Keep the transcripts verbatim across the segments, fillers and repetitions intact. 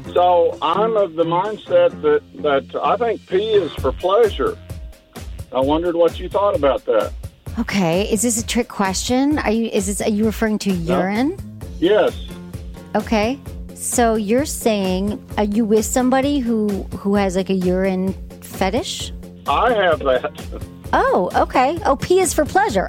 So I'm of the mindset that, that I think pee is for pleasure. I wondered what you thought about that. Okay, is this a trick question? Are you is this are you referring to urine? No. Yes. Okay. So you're saying, are you with somebody who who has like a urine fetish? I have that. Oh, okay. Oh, pee is for pleasure.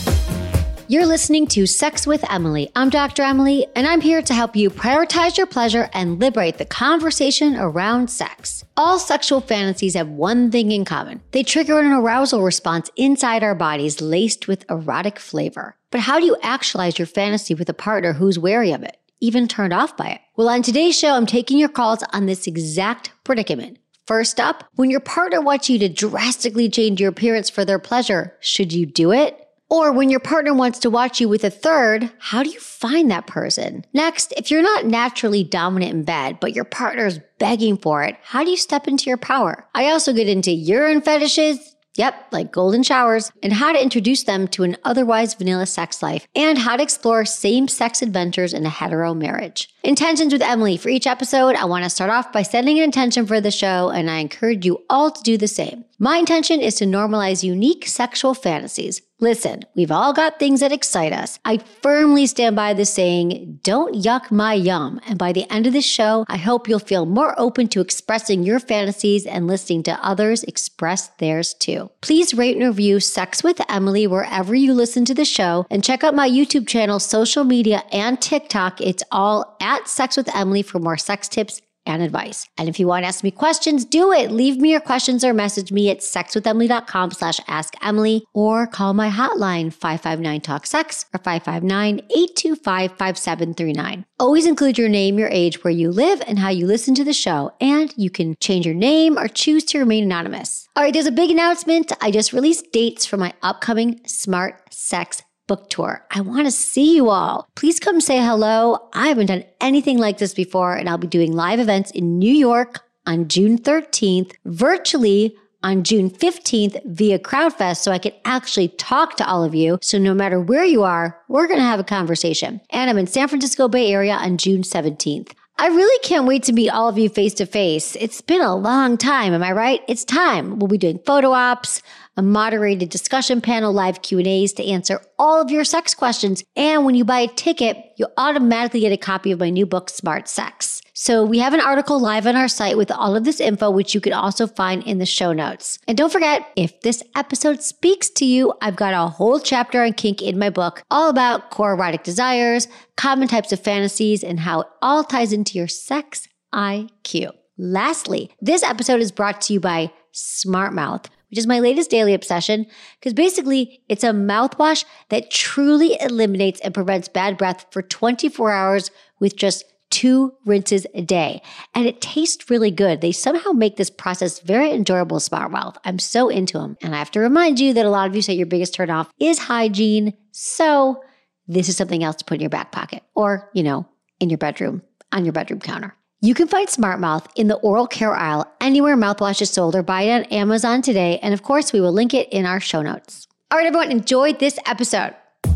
You're listening to Sex with Emily. I'm Doctor Emily, and I'm here to help you prioritize your pleasure and liberate the conversation around sex. All sexual fantasies have one thing in common. They trigger an arousal response inside our bodies laced with erotic flavor. But how do you actualize your fantasy with a partner who's wary of it, even turned off by it? Well, on today's show, I'm taking your calls on this exact predicament. First up, when your partner wants you to drastically change your appearance for their pleasure, should you do it? Or when your partner wants to watch you with a third, how do you find that person? Next, if you're not naturally dominant in bed, but your partner's begging for it, how do you step into your power? I also get into urine fetishes, yep, like golden showers, and how to introduce them to an otherwise vanilla sex life, and how to explore same-sex adventures in a hetero marriage. Intentions with Emily. For each episode, I want to start off by setting an intention for the show, and I encourage you all to do the same. My intention is to normalize unique sexual fantasies. Listen, we've all got things that excite us. I firmly stand by the saying, don't yuck my yum. And by the end of this show, I hope you'll feel more open to expressing your fantasies and listening to others express theirs too. Please rate and review Sex with Emily wherever you listen to the show, and check out my YouTube channel, social media, and TikTok. It's all at Sex with Emily for more sex tips and advice. And if you want to ask me questions, do it. Leave me your questions or message me at sexwithemily.com slash ask Emily, or call my hotline five five nine talk sex or five five nine, eight two five, five seven three nine. Always include your name, your age, where you live, and how you listen to the show. And you can change your name or choose to remain anonymous. All right, there's a big announcement. I just released dates for my upcoming Smart Sex book tour. I want to see you all. Please come say hello. I haven't done anything like this before, and I'll be doing live events in New York on June thirteenth, virtually on June fifteenth via CrowdFest, so I can actually talk to all of you. So no matter where you are, we're going to have a conversation. And I'm in San Francisco Bay Area on June seventeenth. I really can't wait to meet all of you face to face. It's been a long time, am I right? It's time. We'll be doing photo ops, a moderated discussion panel, live Q and A's to answer all of your sex questions. And when you buy a ticket, you'll automatically get a copy of my new book, Smart Sex. So we have an article live on our site with all of this info, which you can also find in the show notes. And don't forget, if this episode speaks to you, I've got a whole chapter on kink in my book, all about core erotic desires, common types of fantasies, and how it all ties into your sex I Q. Lastly, this episode is brought to you by Smart Mouth, which is my latest daily obsession, because basically it's a mouthwash that truly eliminates and prevents bad breath for twenty-four hours with just two rinses a day. And it tastes really good. They somehow make this process very enjoyable, Smart Mouth. I'm so into them. And I have to remind you that a lot of you say your biggest turnoff is hygiene. So this is something else to put in your back pocket, or, you know, in your bedroom, on your bedroom counter. You can find Smart Mouth in the oral care aisle anywhere mouthwash is sold, or buy it on Amazon today. And of course, we will link it in our show notes. All right, everyone, enjoy this episode.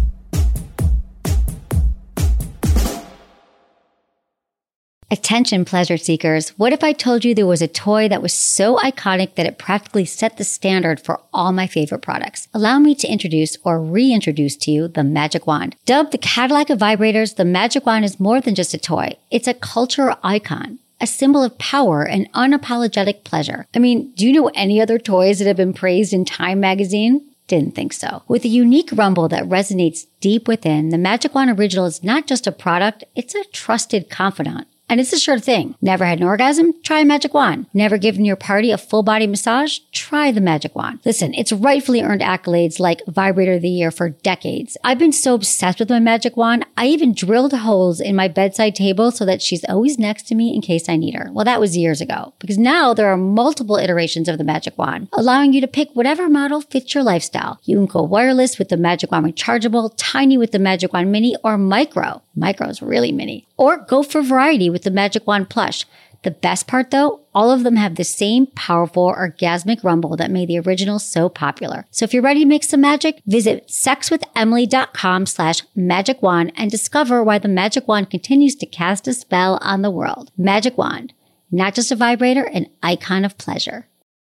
Attention, pleasure seekers. What if I told you there was a toy that was so iconic that it practically set the standard for all my favorite products? Allow me to introduce or reintroduce to you the Magic Wand. Dubbed the Cadillac of vibrators, the Magic Wand is more than just a toy. It's a cultural icon, a symbol of power and unapologetic pleasure. I mean, do you know any other toys that have been praised in Time magazine? Didn't think so. With a unique rumble that resonates deep within, the Magic Wand Original is not just a product, it's a trusted confidant. And it's a sure thing. Never had an orgasm? Try a Magic Wand. Never given your party a full body massage? Try the Magic Wand. Listen, it's rightfully earned accolades like Vibrator of the Year for decades. I've been so obsessed with my Magic Wand, I even drilled holes in my bedside table so that she's always next to me in case I need her. Well, that was years ago, because now there are multiple iterations of the Magic Wand, allowing you to pick whatever model fits your lifestyle. You can go wireless with the Magic Wand Rechargeable, tiny with the Magic Wand Mini, or micro. Micro is really mini. Or go for variety with the Magic Wand Plush. The best part though, all of them have the same powerful orgasmic rumble that made the original so popular. So if you're ready to make some magic, visit sexwithemily.com slash magic wand and discover why the magic wand continues to cast a spell on the world. Magic Wand, not just a vibrator, an icon of pleasure.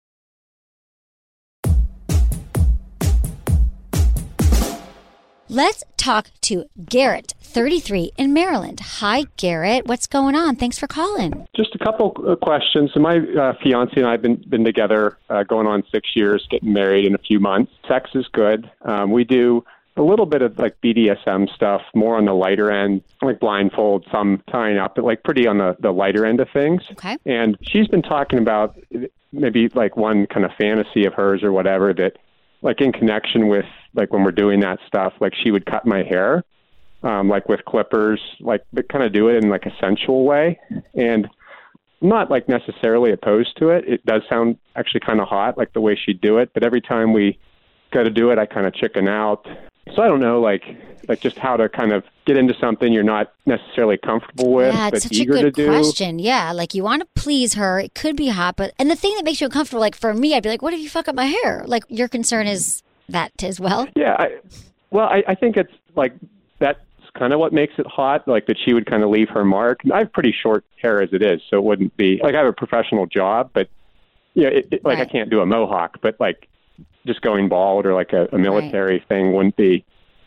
Let's talk to Garrett, thirty-three, in Maryland. Hi, Garrett. What's going on? Thanks for calling. Just a couple of questions. So my uh, fiance and I have been, been together uh, going on six years, getting married in a few months. Sex is good. Um, we do a little bit of like B D S M stuff, more on the lighter end, like blindfold, some tying up, but like pretty on the, the lighter end of things. Okay. And she's been talking about maybe like one kind of fantasy of hers or whatever that, like in connection with like when we're doing that stuff, like she would cut my hair, um, like with clippers, like but kind of do it in like a sensual way. And I'm not like necessarily opposed to it. It does sound actually kind of hot, like the way she'd do it. But every time we go to do it, I kind of chicken out. So I don't know, like, like just how to kind of get into something you're not necessarily comfortable with, yeah, it's but such eager a good to do. question. Yeah, like you want to please her. It could be hot, but and the thing that makes you uncomfortable, like for me, I'd be like, what if you fuck up my hair? Like your concern is that as well. Yeah, I, well, I, I think it's like that's kind of what makes it hot, like that she would kind of leave her mark. I have pretty short hair as it is, so it wouldn't be like I have a professional job, but yeah, it, it, like right. I can't do a mohawk, but like just going bald or like a, a military right. thing wouldn't be.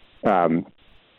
Um,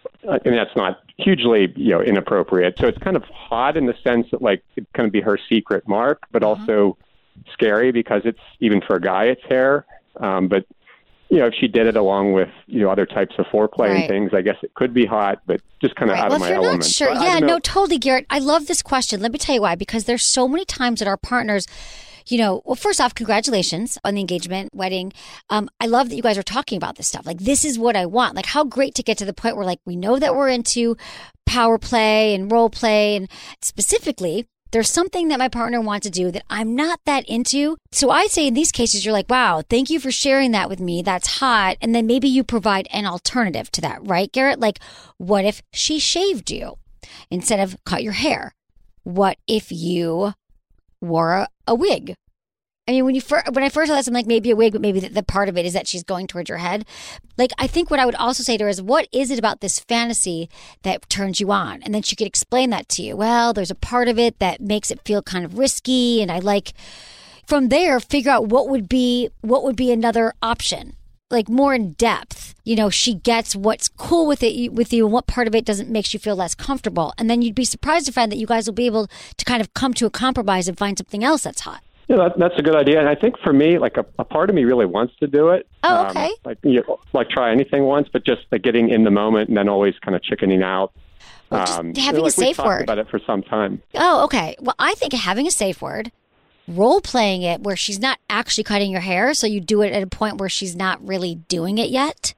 I mean, that's not hugely, you know, inappropriate. So it's kind of hot in the sense that like it kind of be her secret mark, but uh-huh. also scary because it's even for a guy, it's hair. Um, but you know, if she did it along with, you know, other types of foreplay right. and things, I guess it could be hot, but just kind of right. out well, of my if you're element. Not sure. So, yeah, no, totally, Garrett. I love this question. Let me tell you why. Because there's so many times that our partners, you know, well, first off, congratulations on the engagement, wedding. Um, I love that you guys are talking about this stuff. Like, this is what I want. Like, how great to get to the point where, like, we know that we're into power play and role play. And specifically, there's something that my partner wants to do that I'm not that into. So I say in these cases, you're like, wow, thank you for sharing that with me. That's hot. And then maybe you provide an alternative to that, right, Garrett? Like, what if she shaved you instead of cut your hair? What if you wore a, a wig? I mean, when you fir- when I first saw this, I'm like, maybe a wig, but maybe the, the part of it is that she's going towards your head. Like, I think what I would also say to her is, what is it about this fantasy that turns you on? And then she could explain that to you. Well, there's a part of it that makes it feel kind of risky. And I like, from there, figure out what would be, what would be another option, like more in depth. You know, she gets what's cool with it, with you, and what part of it doesn't makes you feel less comfortable. And then you'd be surprised to find that you guys will be able to kind of come to a compromise and find something else that's hot. Yeah, that, that's a good idea. And I think for me, like a, a part of me really wants to do it. Oh, okay. Um, like, you know, like try anything once, but just like getting in the moment and then always kind of chickening out. Well, just um, having like a safe we've talked word about it for some time. Oh, okay. Well, I think having a safe word, role playing it where she's not actually cutting your hair, so you do it at a point where she's not really doing it yet.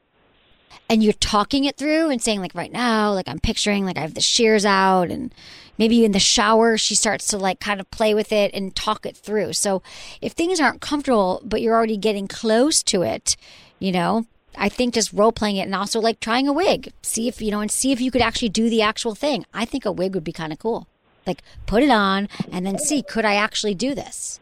And you're talking it through and saying, like, right now, like, I'm picturing, like, I have the shears out, and maybe in the shower, she starts to, like, kind of play with it and talk it through. So if things aren't comfortable, but you're already getting close to it, you know, I think just role playing it and also, like, trying a wig. See if, you know, and see if you could actually do the actual thing. I think a wig would be kind of cool. Like, put it on and then see, could I actually do this?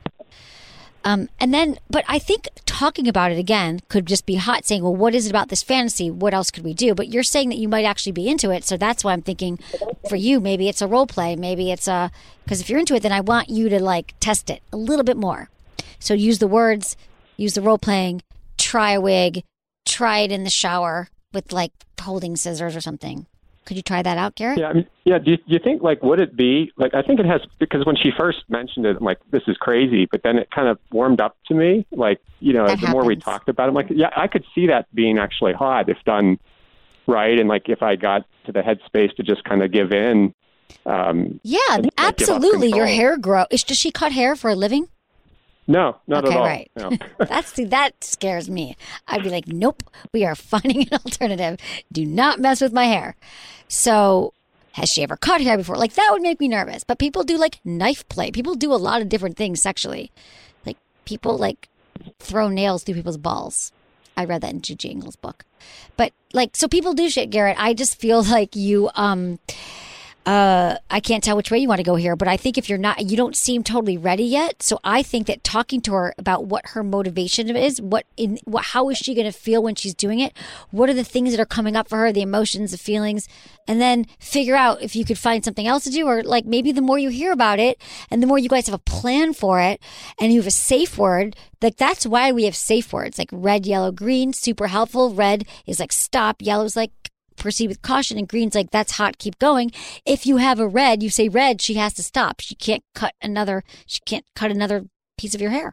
Um, and then, but I think talking about it again could just be hot, saying, well, what is it about this fantasy? What else could we do? But you're saying that you might actually be into it. So that's why I'm thinking for you, maybe it's a role play. Maybe it's a, because if you're into it, then I want you to like test it a little bit more. So use the words, use the role playing, try a wig, try it in the shower with like holding scissors or something. Could you try that out, Garrett? Yeah, I mean, yeah. Do you, do you think, like, would it be, like, I think it has, because when she first mentioned it, I'm like, this is crazy, but then it kind of warmed up to me. Like, you know, That the more we happens. talked about it, I'm like, yeah, I could see that being actually hot if done right. And, like, if I got to the headspace to just kind of give in. Um, Yeah, and, like, absolutely. give up Your control. hair grow. Is, does she cut hair for a living? No, not okay, at all. right. No. That's the, that scares me. I'd be like, nope, we are finding an alternative. Do not mess with my hair. So has she ever cut hair before? Like, that would make me nervous. But people do like knife play. People do a lot of different things sexually. Like, people like throw nails through people's balls. I read that in Gigi Engel's book. But like, so people do shit, Garrett. I just feel like you, um, uh, I can't tell which way you want to go here, but I think if you're not, you don't seem totally ready yet. So I think that talking to her about what her motivation is, what in what, how is she going to feel when she's doing it? What are the things that are coming up for her, the emotions, the feelings, and then figure out if you could find something else to do, or like maybe the more you hear about it and the more you guys have a plan for it and you have a safe word, like that's why we have safe words like red, yellow, green, super helpful. Red is like stop, yellow is like proceed with caution, and green's like that's hot, keep going. If you have a red, you say red, she has to stop. She can't cut another she can't cut another piece of your hair.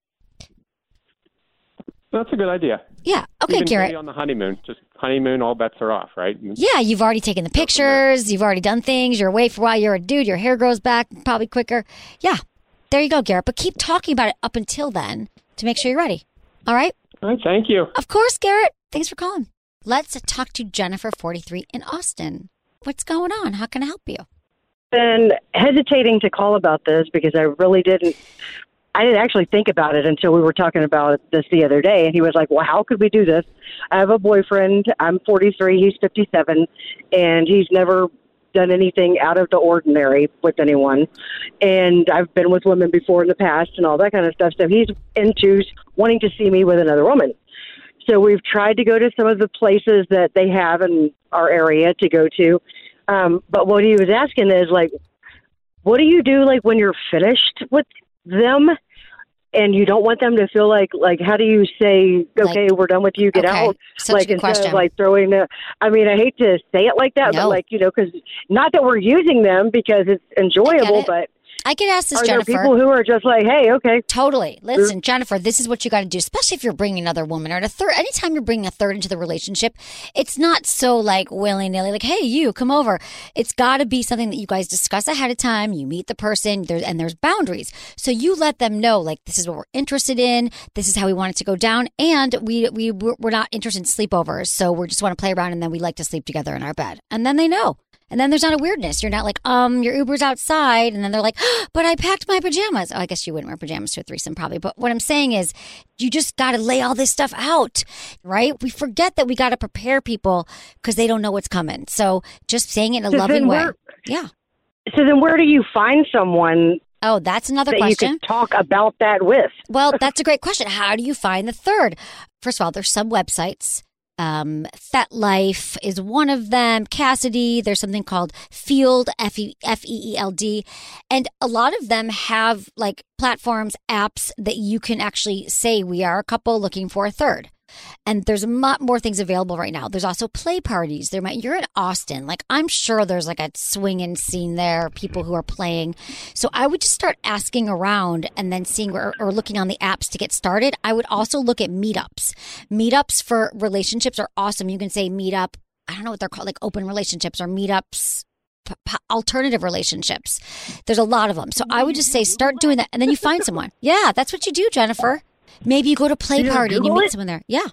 That's a good idea. Yeah. Okay, Even Garrett. on the honeymoon, just honeymoon, all bets are off, right? Yeah, you've already taken the pictures, you've already done things, you're away for a while, you're a dude, your hair grows back probably quicker. Yeah. There you go, Garrett. But keep talking about it up until then to make sure you're ready. All right? All right, thank you. Of course, Garrett. Thanks for calling. Let's talk to Jennifer, forty-three, in Austin. What's going on? How can I help you? Been hesitating to call about this because I really didn't, I didn't actually think about it until we were talking about this the other day. And he was like, well, how could we do this? I have a boyfriend. I'm forty-three. He's fifty-seven. And he's never done anything out of the ordinary with anyone. And I've been with women before in the past and all that kind of stuff. So he's into wanting to see me with another woman. So we've tried to go to some of the places that they have in our area to go to. Um, but what he was asking is, like, what do you do, like, when you're finished with them and you don't want them to feel like, like, how do you say, okay, like, we're done with you, get okay. out? Such like, a good instead question. of, like, throwing the, I mean, I hate to say it like that, no. but, like, you know, because not that we're using them because it's enjoyable, it. but I could ask this, are Jennifer. there people who are just like, hey, okay. Totally. Listen, Jennifer, this is what you got to do, especially if you're bringing another woman or a third. Anytime you're bringing a third into the relationship, it's not so like willy-nilly, like, hey, you, come over. It's got to be something that you guys discuss ahead of time. You meet the person, there's, and there's boundaries. So you let them know, like, this is what we're interested in. This is how we want it to go down. And we, we, we're not interested in sleepovers. So we just want to play around, and then we like to sleep together in our bed. And then they know. And then there's not a weirdness. You're not like, um, your Uber's outside. And then they're like, oh, but I packed my pajamas. Oh, I guess you wouldn't wear pajamas to a threesome probably. But what I'm saying is you just got to lay all this stuff out, right? We forget that we got to prepare people because they don't know what's coming. So just saying it in a so loving way. Yeah. So then where do you find someone? Oh, that's another that question. You could talk about that with? Well, that's a great question. How do you find the third? First of all, there's some websites. Um, FetLife is one of them. Cassidy, there's something called Field, F E E L D. And a lot of them have like platforms, apps that you can actually say we are a couple looking for a third. And there's a lot more things available right now. There's also play parties. There might, you're in Austin. Like, I'm sure there's like a swinging scene there, people who are playing. So I would just start asking around and then seeing or, or looking on the apps to get started. I would also look at meetups. Meetups for relationships are awesome. You can say meetup. I don't know what they're called, like open relationships or meetups. P- p- alternative relationships. There's a lot of them. So I would just say start doing that. And then you find someone. Yeah, that's what you do, Jennifer. Maybe you go to play party and you meet someone there. Yeah.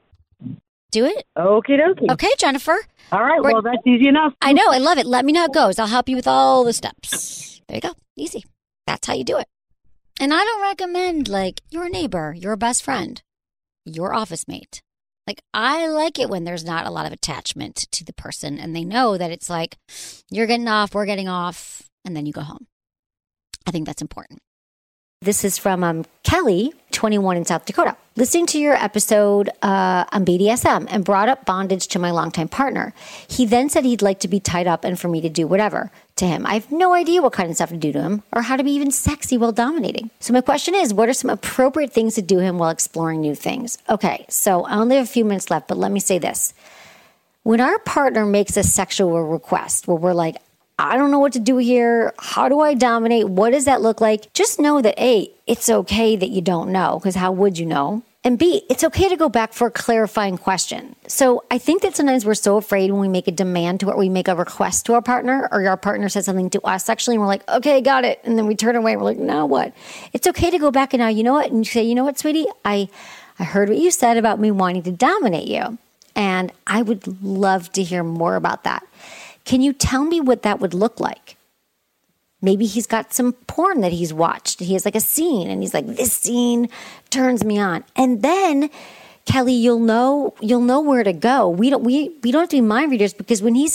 Do it. Okie dokie. Okay, Jennifer. All right. We're, well, that's easy enough. I know. I love it. Let me know how it goes. I'll help you with all the steps. There you go. Easy. That's how you do it. And I don't recommend, like, your neighbor, your best friend, your office mate. Like, I like it when there's not a lot of attachment to the person and they know that it's like, you're getting off, we're getting off, and then you go home. I think that's important. This is from um, Kelly, twenty-one in South Dakota. Listening to your episode uh, on B D S M and brought up bondage to my longtime partner. He then said he'd like to be tied up and for me to do whatever to him. I have no idea what kind of stuff to do to him or how to be even sexy while dominating. So my question is, what are some appropriate things to do him while exploring new things? Okay, so I only have a few minutes left, but let me say this. When our partner makes a sexual request where we're like, I don't know what to do here. How do I dominate? What does that look like? Just know that A, it's okay that you don't know, because how would you know? And B, it's okay to go back for a clarifying question. So I think that sometimes we're so afraid when we make a demand to or we make a request to our partner or our partner says something to us sexually and we're like, okay, got it. And then we turn away and we're like, now what? It's okay to go back and now, you know what? And you say, you know what, sweetie? I, I heard what you said about me wanting to dominate you. And I would love to hear more about that. Can you tell me what that would look like? Maybe he's got some porn that he's watched. He has like a scene and he's like, this scene turns me on. And then, Kelly, you'll know you'll know where to go. We don't we we don't have to be mind readers because when he says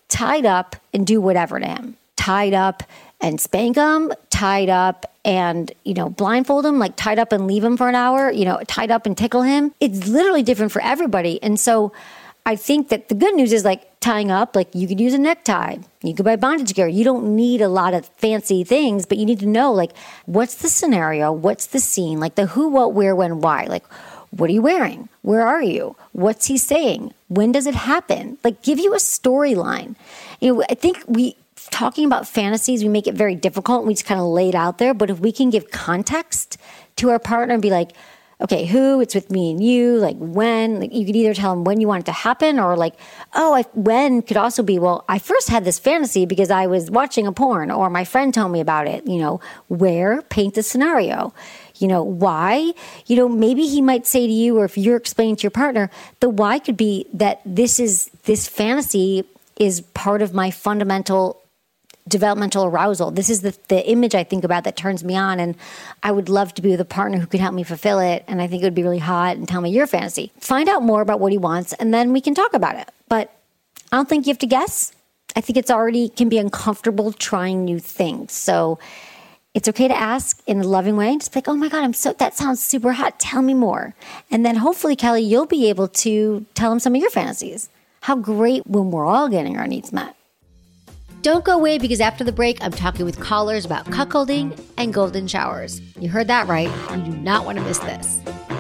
tied up and do whatever to him. Tied up and spank him, tied up and, you know, blindfold him, like tied up and leave him for an hour, you know, tied up and tickle him. It's literally different for everybody. And so I think that the good news is like tying up, like you could use a necktie, you could buy bondage gear. You don't need a lot of fancy things, but you need to know like, what's the scenario? What's the scene? Like the who, what, where, when, why? Like, what are you wearing? Where are you? What's he saying? When does it happen? Like give you a storyline. You know, I think we, talking about fantasies, we make it very difficult. We just kind of lay it out there. But if we can give context to our partner and be like, okay, who, it's with me and you, like when, like you could either tell them when you want it to happen or like, oh, I, when could also be, well, I first had this fantasy because I was watching a porn or my friend told me about it, you know, where, paint the scenario, you know, why, you know, maybe he might say to you, or if you're explaining to your partner, the why could be that this is, this fantasy is part of my fundamental developmental arousal. This is the, the image I think about that turns me on. And I would love to be with a partner who could help me fulfill it. And I think it would be really hot. And tell me your fantasy. Find out more about what he wants. And then we can talk about it. But I don't think you have to guess. I think it's already can be uncomfortable trying new things. So it's okay to ask in a loving way. Just like, oh my God, I'm so, that sounds super hot. Tell me more. And then hopefully, Kelly, you'll be able to tell him some of your fantasies. How great when we're all getting our needs met. Don't go away because after the break, I'm talking with callers about cuckolding and golden showers. You heard that right. You do not want to miss this.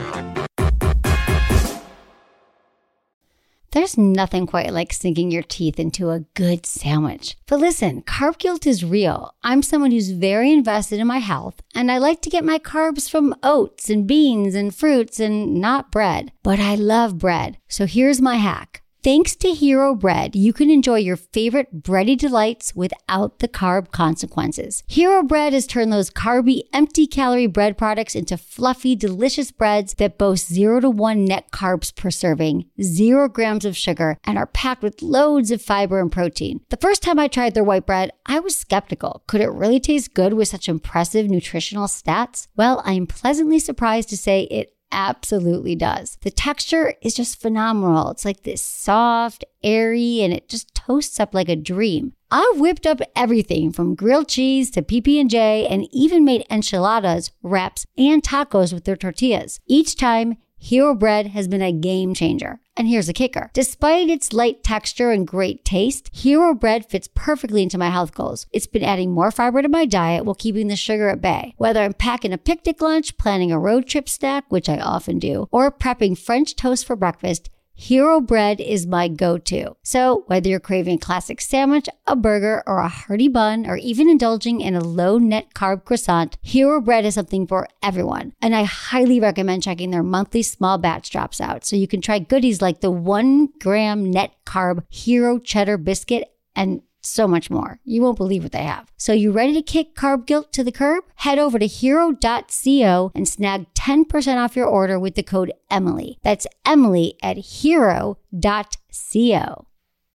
There's nothing quite like sinking your teeth into a good sandwich. But listen, carb guilt is real. I'm someone who's very invested in my health, and I like to get my carbs from oats and beans and fruits and not bread. But I love bread. So here's my hack. Thanks to Hero Bread, you can enjoy your favorite bready delights without the carb consequences. Hero Bread has turned those carby, empty-calorie bread products into fluffy, delicious breads that boast zero to one net carbs per serving, zero grams of sugar, and are packed with loads of fiber and protein. The first time I tried their white bread, I was skeptical. Could it really taste good with such impressive nutritional stats? Well, I'm pleasantly surprised to say it absolutely does. The texture is just phenomenal. It's like this soft, airy, and it just toasts up like a dream. I've whipped up everything from grilled cheese to P B and J and even made enchiladas, wraps, and tacos with their tortillas. Each time, Hero Bread has been a game changer. And here's the kicker. Despite its light texture and great taste, Hero Bread fits perfectly into my health goals. It's been adding more fiber to my diet while keeping the sugar at bay. Whether I'm packing a picnic lunch, planning a road trip snack, which I often do, or prepping French toast for breakfast, Hero Bread is my go-to. So whether you're craving a classic sandwich, a burger, or a hearty bun, or even indulging in a low-net carb croissant, Hero Bread is something for everyone. And I highly recommend checking their monthly small batch drops out so you can try goodies like the one gram net carb Hero Cheddar Biscuit and so much more. You won't believe what they have. So you ready to kick carb guilt to the curb? Head over to hero dot co and snag ten percent off your order with the code Emily. That's Emily at hero dot co.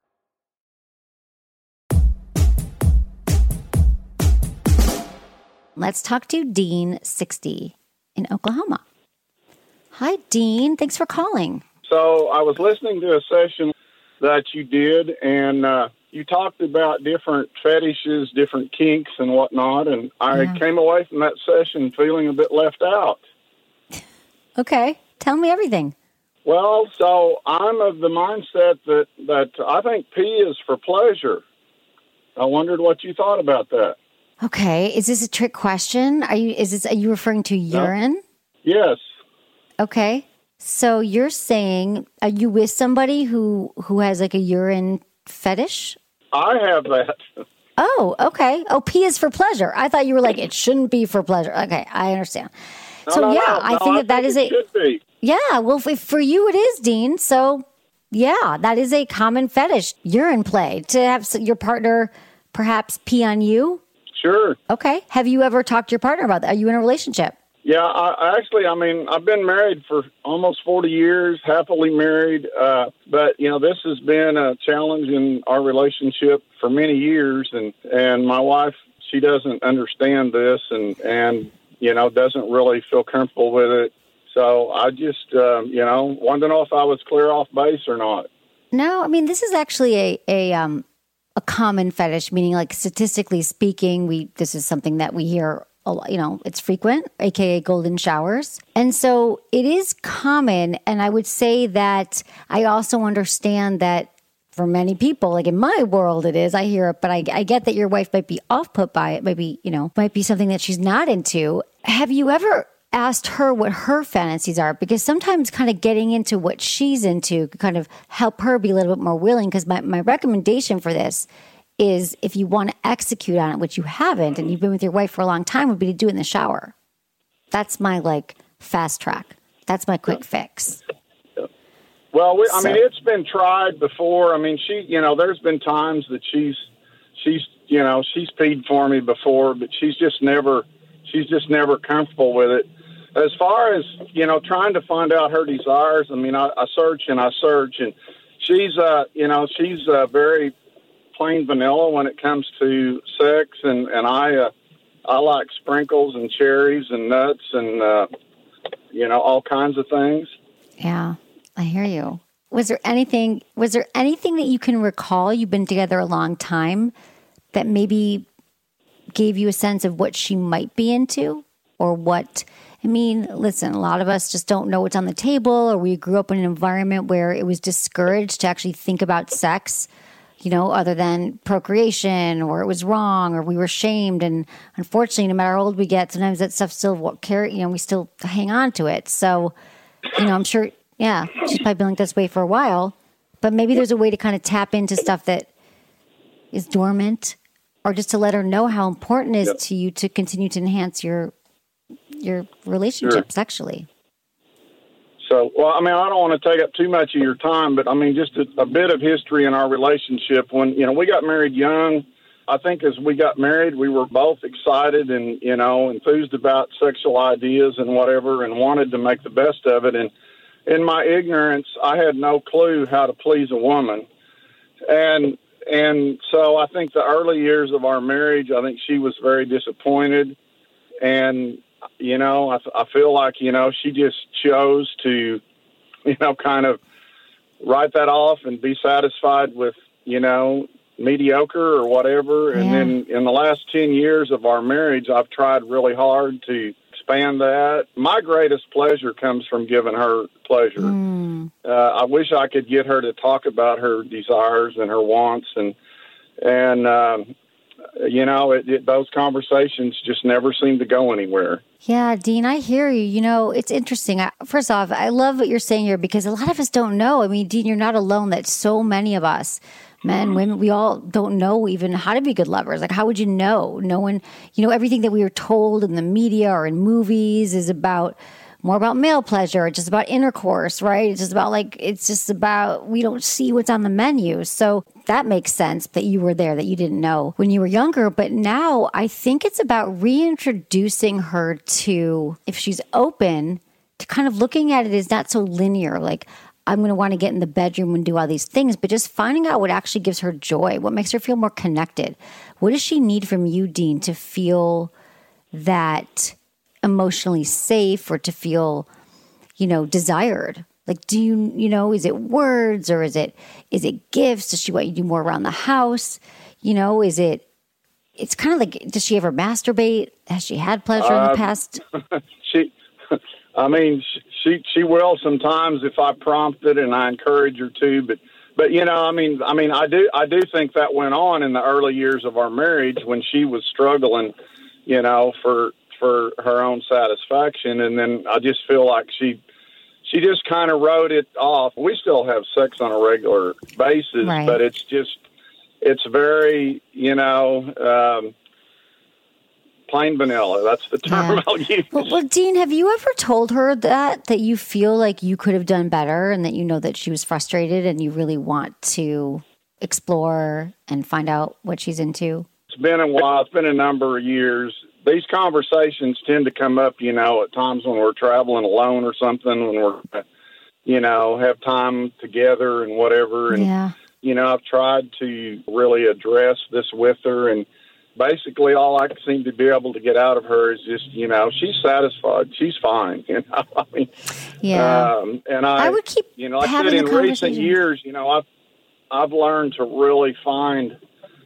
Let's talk to Dean, sixty, in Oklahoma. Hi, Dean. Thanks for calling. So I was listening to a session that you did, and uh, you talked about different fetishes, different kinks and whatnot, and I yeah. came away from that session feeling a bit left out. Okay. Tell me everything. Well, so I'm of the mindset that, that I think P is for pleasure. I wondered what you thought about that. Okay. Is this a trick question? Are you, is this, are you referring to urine? No. Yes. Okay. So you're saying, are you with somebody who, who has like a urine fetish? I have that. Oh, okay. Oh, P is for pleasure. I thought you were like, it shouldn't be for pleasure. Okay, I understand. No, so no, yeah, no, I no, think I that that think is it a, should be. Yeah, well, if, for you it is, Dean. So yeah, that is a common fetish, urine play, to have your partner perhaps pee on you. Sure. Okay. Have you ever talked to your partner about that? Are you in a relationship? Yeah, I, I actually, I mean, I've been married for almost forty years, happily married. Uh, but, you know, this has been a challenge in our relationship for many years. And, and my wife, she doesn't understand this and, and, you know, doesn't really feel comfortable with it. So I just, um, you know, wanted to know if I was clear off base or not. No, I mean, this is actually a, a um, a common fetish, meaning like statistically speaking, we this is something that we hear a lot, you know, it's frequent, aka golden showers. And so it is common. And I would say that I also understand that for many people, like in my world it is, I hear it, but I, I get that your wife might be off put by it, maybe, you know, might be something that she's not into. Have you ever asked her what her fantasies are? Because sometimes kind of getting into what she's into could kind of help her be a little bit more willing. Because my, my recommendation for this is if you want to execute on it, which you haven't, and you've been with your wife for a long time, would be to do it in the shower. That's my like fast track. That's my quick fix. Well, we, I So- mean, it's been tried before. I mean, she, you know, there's been times that she's, she's, you know, she's peed for me before, but she's just never, she's just never comfortable with it. As far as, you know, trying to find out her desires, I mean, I, I search and I search, and she's, uh, you know, she's uh, very plain vanilla when it comes to sex, and, and I, uh, I like sprinkles and cherries and nuts and, uh, you know, all kinds of things. Yeah, I hear you. Was there anything, was there anything that you can recall, you've been together a long time, that maybe gave you a sense of what she might be into? Or what, I mean, listen, a lot of us just don't know what's on the table, or we grew up in an environment where it was discouraged to actually think about sex, you know, other than procreation, or it was wrong, or we were shamed. And unfortunately, no matter how old we get, sometimes that stuff still what carry, you know, we still hang on to it. So, you know, I'm sure, yeah, she's probably been like this way for a while, but maybe there's a way to kind of tap into stuff that is dormant, or just to let her know how important it is Yep. to you to continue to enhance your your relationship Sure. sexually. So, well, I mean, I don't want to take up too much of your time, but I mean, just a, a bit of history in our relationship. When, you know, we got married young, I think as we got married, we were both excited and, you know, enthused about sexual ideas and whatever, and wanted to make the best of it. And in my ignorance, I had no clue how to please a woman. And, and so I think the early years of our marriage, I think she was very disappointed. And, you know, I, I feel like, you know, she just chose to, you know, kind of write that off and be satisfied with, you know, mediocre or whatever. And Yeah. then in the last ten years of our marriage, I've tried really hard to expand that. My greatest pleasure comes from giving her pleasure. Mm. Uh, I wish I could get her to talk about her desires and her wants, and, and, um, you know, it, it, those conversations just never seem to go anywhere. Yeah, Dean, I hear you. You know, it's interesting. I, first off, I love what you're saying here, because a lot of us don't know. I mean, Dean, you're not alone. That so many of us, men, women, we all don't know even how to be good lovers. Like, how would you know? No one, you know, everything that we are told in the media or in movies is about more about male pleasure. It's just about intercourse, right? It's just about like, it's just about, we don't see what's on the menu. So that makes sense that you were there, that you didn't know when you were younger. But now I think it's about reintroducing her to, if she's open, to kind of looking at it as not so linear. Like, I'm going to want to get in the bedroom and do all these things, but just finding out what actually gives her joy, what makes her feel more connected. What does she need from you, Dean, to feel that emotionally safe, or to feel, you know, desired? Like, do you, you know, is it words, or is it, is it gifts? Does she want you to do more around the house? You know, is it, it's kind of like, does she ever masturbate? Has she had pleasure in the Uh, past? She, I mean, she, she will sometimes if I prompt it and I encourage her to, but, but, you know, I mean, I mean, I do, I do think that went on in the early years of our marriage when she was struggling, you know, for, for her own satisfaction. And then I just feel like she, she just kind of wrote it off. We still have sex on a regular basis, Right. but it's just, it's very, you know, um, plain vanilla. That's the term Yeah. I'll use. Well, well, Dean, have you ever told her that, that you feel like you could have done better, and that you know that she was frustrated and you really want to explore and find out what she's into? It's been a while. It's been a number of years. These conversations tend to come up, you know, at times when we're traveling alone or something, when we're, you know, have time together and whatever. And, Yeah. you know, I've tried to really address this with her, and basically all I seem to be able to get out of her is just, you know, she's satisfied. She's fine. You know, I mean, Yeah. um, and I, I would keep you know, like I having said, in the recent conversation. years, you know, I've, I've learned to really find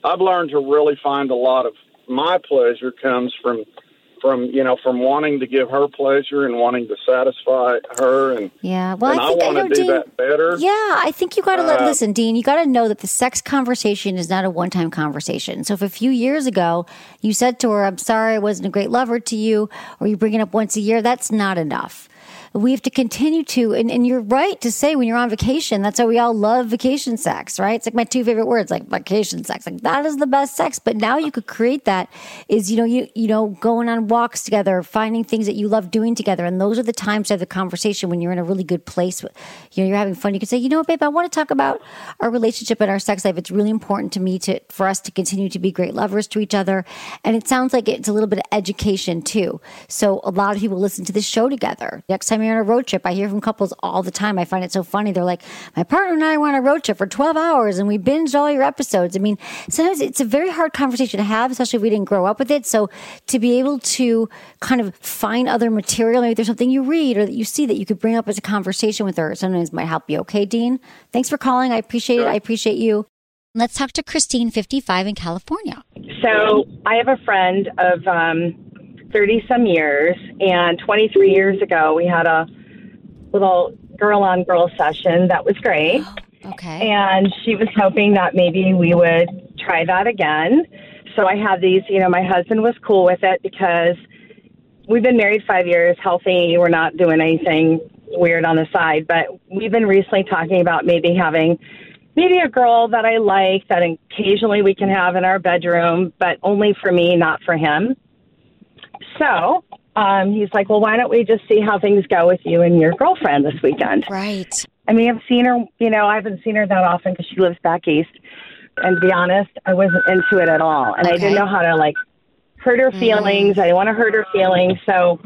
I've learned to really find a lot of my pleasure comes from, from you know, from wanting to give her pleasure and wanting to satisfy her. And yeah, well, and I think I I know, want to do Dean, that better. Yeah, I think you got to let Uh, listen, Dean. You got to know that the sex conversation is not a one-time conversation. So if a few years ago you said to her, "I'm sorry, I wasn't a great lover to you," or you bring it up once a year, that's not enough. We have to continue to, and, and you're right to say when you're on vacation, that's why we all love vacation sex, right? It's like my two favorite words, like vacation sex. Like that is the best sex. But now you could create that is, you know, you you know, going on walks together, finding things that you love doing together. And those are the times to have the conversation when you're in a really good place. You know, you're having fun. You can say, you know what, babe, I want to talk about our relationship and our sex life. It's really important to me to for us to continue to be great lovers to each other. And it sounds like it's a little bit of education too. So a lot of people listen to this show together. Next time you're on a road trip, I hear from couples all the time. I find it so funny. They're like, my partner and I went on a road trip for twelve hours and we binged all your episodes. I mean, sometimes it's a very hard conversation to have, especially if we didn't grow up with it. So to be able to kind of find other material, maybe there's something you read or that you see that you could bring up as a conversation with her, sometimes might help you. Okay, Dean? Thanks for calling. I appreciate it. I appreciate you. Let's talk to Christine, fifty-five, in California. So I have a friend of um, thirty-some years, and twenty-three years ago, we had a little girl-on-girl session that was great. Oh, okay. And she was hoping that maybe we would try that again. So I had these, you know, my husband was cool with it because we've been married five years, healthy. We're not doing anything weird on the side. But we've been recently talking about maybe having maybe a girl that I like that occasionally we can have in our bedroom, but only for me, not for him. So um, he's like, well, why don't we just see how things go with you and your girlfriend this weekend? Right. I mean, I've seen her, you know, I haven't seen her that often because she lives back east. And to be honest, I wasn't into it at all. And okay. I didn't know how to, like, hurt her feelings. Mm. I didn't want to hurt her feelings. So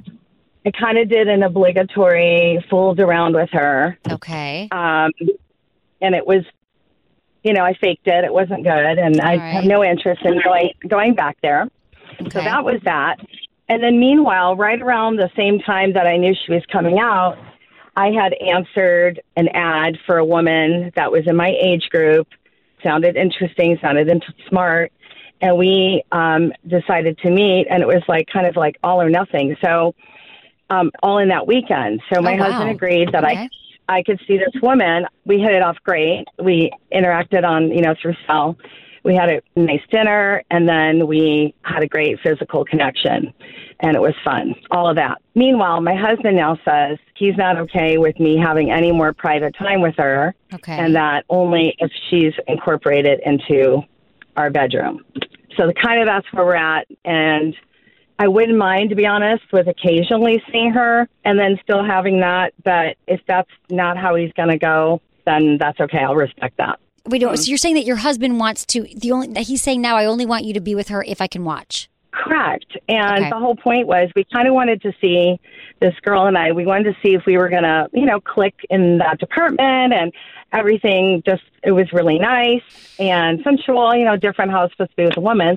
I kind of did an obligatory fooled around with her. Okay. Um, and it was, you know, I faked it. It wasn't good. And all I right. have no interest in going, going back there. Okay. So that was that. And then meanwhile, right around the same time that I knew she was coming out, I had answered an ad for a woman that was in my age group, sounded interesting, sounded smart, and we um, decided to meet, and it was like kind of like all or nothing. So um, all in that weekend. So my oh, wow. husband agreed that okay. I I could see this woman. We hit it off great. We interacted on, you know, through cell. We had a nice dinner, and then we had a great physical connection, and it was fun, all of that. Meanwhile, my husband now says he's not okay with me having any more private time with her, okay. and that only if she's incorporated into our bedroom. So the kind of that's where we're at, and I wouldn't mind, to be honest, with occasionally seeing her and then still having that, but if that's not how he's going to go, then that's okay. I'll respect that. Wait, no, so you're saying that your husband wants to, the only, that he's saying now, I only want you to be with her if I can watch. Correct. And okay. the whole point was we kind of wanted to see, this girl and I, we wanted to see if we were going to, you know, click in that department, and everything just, it was really nice and sensual, you know, different how it's supposed to be with a woman.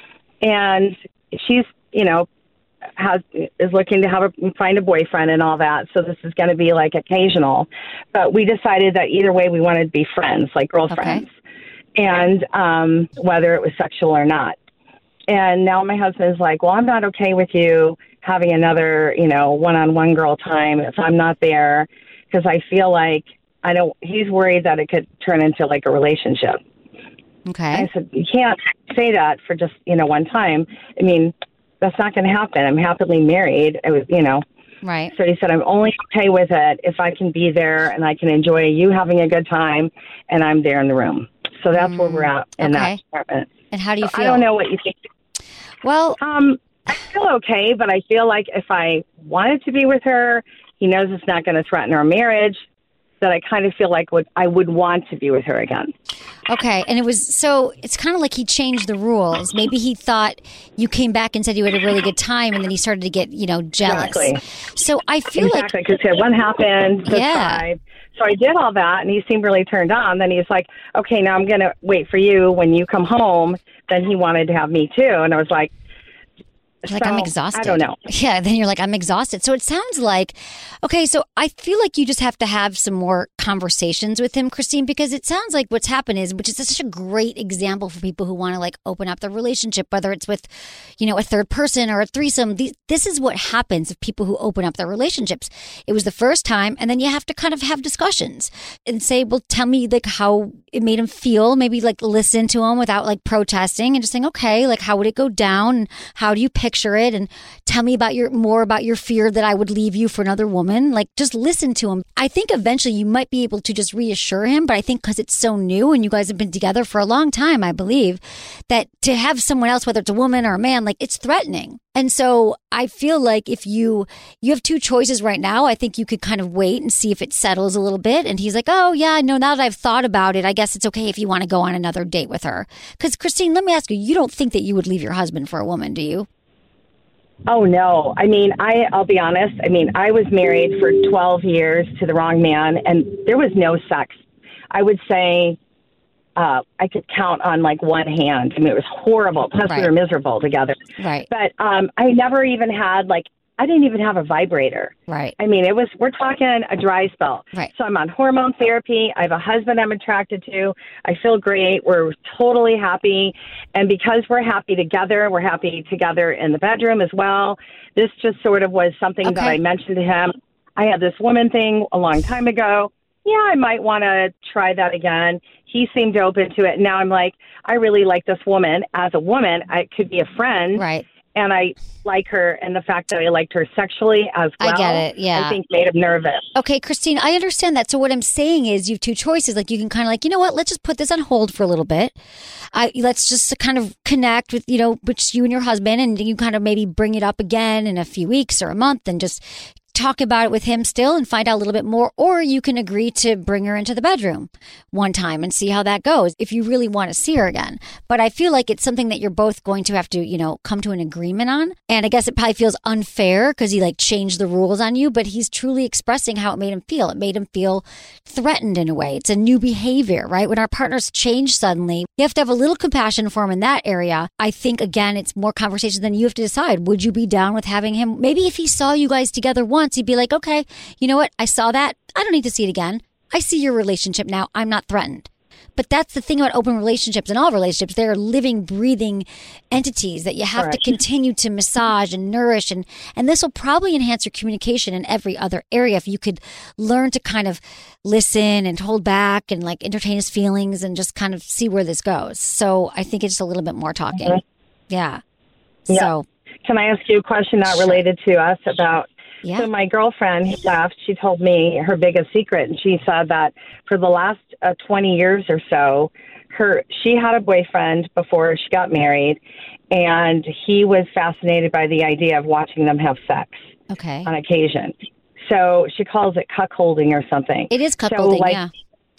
And she's, you know, has is looking to have a, find a boyfriend and all that. So this is going to be like occasional. But we decided that either way we wanted to be friends, like girlfriends, okay. and um, whether it was sexual or not. And now my husband's like, well, I'm not okay with you having another, you know, one-on-one girl time if I'm not there, because I feel like I don't, he's worried that it could turn into like a relationship. Okay. And I said, you can't say that for just, you know, one time. I mean, that's not going to happen. I'm happily married. I was, you know. Right. So he said, I'm only okay with it if I can be there and I can enjoy you having a good time and I'm there in the room. So that's mm, where we're at in okay. that department. And how do you so feel? I don't know what you think. Well, um, I feel okay, but I feel like if I wanted to be with her, he knows it's not going to threaten our marriage, that I kind of feel like would I would want to be with her again. Okay. And it was, so it's kind of like he changed the rules. Maybe he thought you came back and said you had a really good time, and then he started to get, you know, jealous. Exactly. So I feel exactly, like. Exactly, because one happened, the yeah. five. So I did all that, and he seemed really turned on. Then he's like, okay, now I'm going to wait for you when you come home. Then he wanted to have me too. And I was like, Like, so, I'm exhausted. I don't know. Yeah, then you're like, I'm exhausted. So it sounds like, okay, so I feel like you just have to have some more conversations with him, Christine, because it sounds like what's happened is, which is such a great example for people who want to like open up their relationship, whether it's with, you know, a third person or a threesome. These, this is what happens with people who open up their relationships. It was the first time, and then you have to kind of have discussions and say, well, tell me like how it made him feel. Maybe like listen to him without like protesting and just saying, okay, like how would it go down? And how do you picture it? And tell me about your more about your fear that I would leave you for another woman. Like just listen to him. I think eventually you might be able to just reassure him, but I think because it's so new and you guys have been together for a long time, I believe that to have someone else, whether it's a woman or a man, like it's threatening. And so I feel like if you you have two choices right now, I think you could kind of wait and see if it settles a little bit. And he's like, oh, yeah, no, now that I've thought about it, I guess it's okay if you want to go on another date with her. Because, Christine, let me ask you, you don't think that you would leave your husband for a woman, do you? Oh, no. I mean, I, I'll be honest. I mean, I was married for twelve years to the wrong man, and there was no sex. I would say uh, I could count on like one hand. I mean, it was horrible. Plus, Right. we were miserable together. Right, But um, I never even had like, I didn't even have a vibrator. right. I mean, it was, we're talking a dry spell. Right. So I'm on hormone therapy. I have a husband I'm attracted to. I feel great. We're totally happy. And because we're happy together, we're happy together in the bedroom as well. This just sort of was something Okay. that I mentioned to him. I had this woman thing a long time ago. Yeah, I might want to try that again. He seemed open to it. Now I'm like, I really like this woman. As a woman, I could be a friend. Right. And I like her, and the fact that I liked her sexually as well, I get it, yeah. I think made him nervous. Okay, Christine, I understand that. So what I'm saying is you have two choices. Like you can kind of like, you know what, let's just put this on hold for a little bit. I Let's just kind of connect with, you know, which you and your husband, and you kind of maybe bring it up again in a few weeks or a month and just talk about it with him still and find out a little bit more. Or you can agree to bring her into the bedroom one time and see how that goes if you really want to see her again. But I feel like it's something that you're both going to have to, you know, come to an agreement on. And I guess it probably feels unfair because he like changed the rules on you, but he's truly expressing how it made him feel. It made him feel threatened in a way. It's a new behavior, right? When our partners change suddenly, you have to have a little compassion for him in that area. I think, again, it's more conversation than you have to decide. Would you be down with having him? Maybe if he saw you guys together once, he'd be like, okay, you know what? I saw that. I don't need to see it again. I see your relationship now. I'm not threatened. But that's the thing about open relationships and all relationships. They're living, breathing entities that you have Correct. to continue to massage and nourish. And, and this will probably enhance your communication in every other area if you could learn to kind of listen and hold back and like entertain his feelings and just kind of see where this goes. So I think it's just a little bit more talking. Mhm. Yeah. Yeah. So, Can I ask you a question not Sure. related to us about? yeah. So my girlfriend who left, she told me her biggest secret, and she said that for the last uh, twenty years or so, her she had a boyfriend before she got married, and he was fascinated by the idea of watching them have sex Okay. on occasion. So she calls it cuckolding or something. It is So, cuckolding, like, yeah.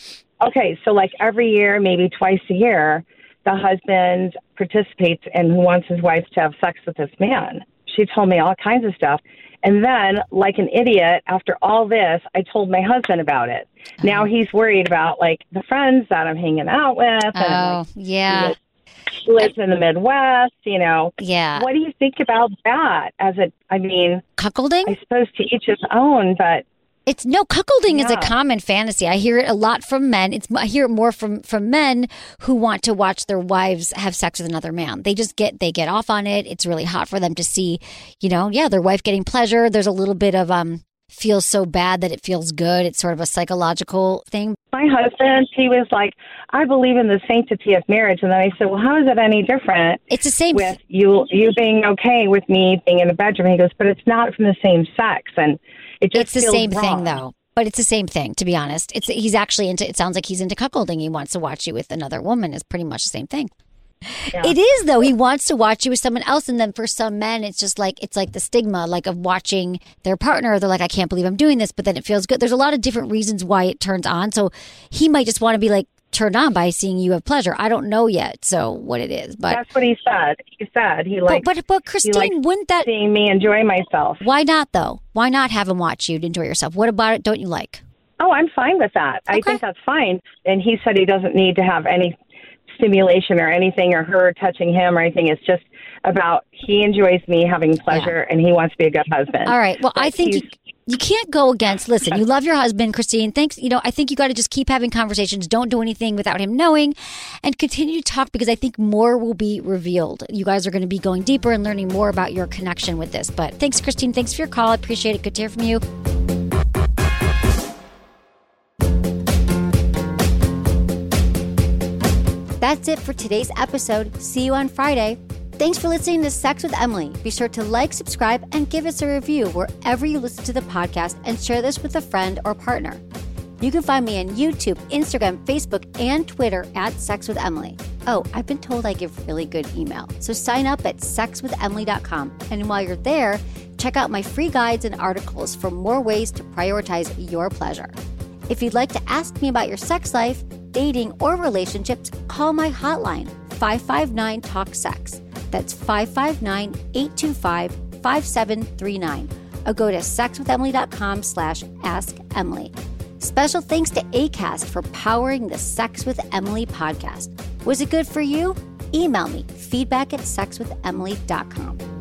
Okay, so like every year, maybe twice a year, the husband participates and wants his wife to have sex with this man. She told me all kinds of stuff. And then, like an idiot, after all this, I told my husband about it. Now he's worried about, like, the friends that I'm hanging out with. And Oh, like, yeah. he lives in the Midwest, you know. Yeah. What do you think about that? As a, I mean, Cuckolding? I suppose to each his own, but It's no cuckolding is a Yeah. common fantasy. I hear it a lot from men. It's I hear it more from from men who want to watch their wives have sex with another man. They just get they get off on it. It's really hot for them to see, you know, yeah, their wife getting pleasure. There's a little bit of um feels so bad that it feels good. It's sort of a psychological thing. my husband, he was like, I believe in the sanctity of marriage. And then I said, well, how is it any different It's the same. with you you being okay with me being in the bedroom? He goes, but it's not from the same sex. And it just It's the feels same wrong. thing, though. But it's the same thing, to be honest. It's he's actually into. It sounds like he's into cuckolding. He wants to watch you with another woman. It's pretty much the same thing. Yeah. It is, though. He wants to watch you with someone else, and then for some men, it's just like it's like the stigma, like of watching their partner. They're like, I can't believe I'm doing this, but then it feels good. There's a lot of different reasons why it turns on. So he might just want to be like turned on by seeing you have pleasure. I don't know yet. So what it is, but That's what he said. He said he but, liked but but Christine, likes wouldn't that? seeing me enjoy myself. Why not though? Why not have him watch you to enjoy yourself? What about it? Don't you like? Oh, I'm fine with that. I Okay. think that's fine. And he said he doesn't need to have any stimulation or anything, or her touching him or anything. It's just about he enjoys me having pleasure, yeah. and he wants to be a good husband. All right. Well, but I think you, you can't go against, listen, you love your husband, Christine. Thanks. You know, I think you got to just keep having conversations. Don't do anything without him knowing, and continue to talk, because I think more will be revealed. You guys are going to be going deeper and learning more about your connection with this. But thanks, Christine. Thanks for your call. I appreciate it. Good to hear from you. That's it for today's episode. See you on Friday. Thanks for listening to Sex with Emily. Be sure to like, subscribe, and give us a review wherever you listen to the podcast, and share this with a friend or partner. You can find me on YouTube, Instagram, Facebook, and Twitter at Sex with Emily. Oh, I've been told I give really good email. So sign up at sex with emily dot com. And while you're there, check out my free guides and articles for more ways to prioritize your pleasure. If you'd like to ask me about your sex life, dating, or relationships, call my hotline, five five nine, talk sex. That's five five nine, eight two five, five seven three nine. Or go to sex with emily dot com slash ask Emily. Special thanks to ACAST for powering the Sex with Emily podcast. Was it good for you? Email me, feedback at sex with emily dot com.